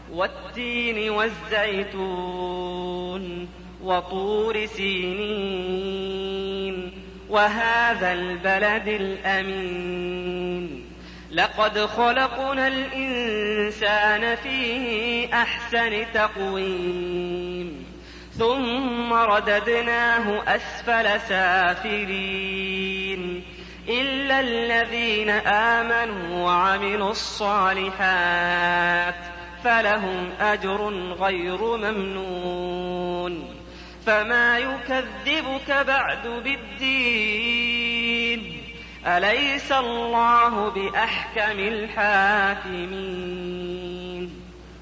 والتين والزيتون وطور سينين وهذا البلد الأمين لقد خلقنا الإنسان في أحسن تقويم ثم رددناه أسفل سافلين إلا الذين آمنوا وعملوا الصالحات فلهم أجر غير ممنون فما يكذبك بعد بالدين أليس الله بأحكم الحاكمين.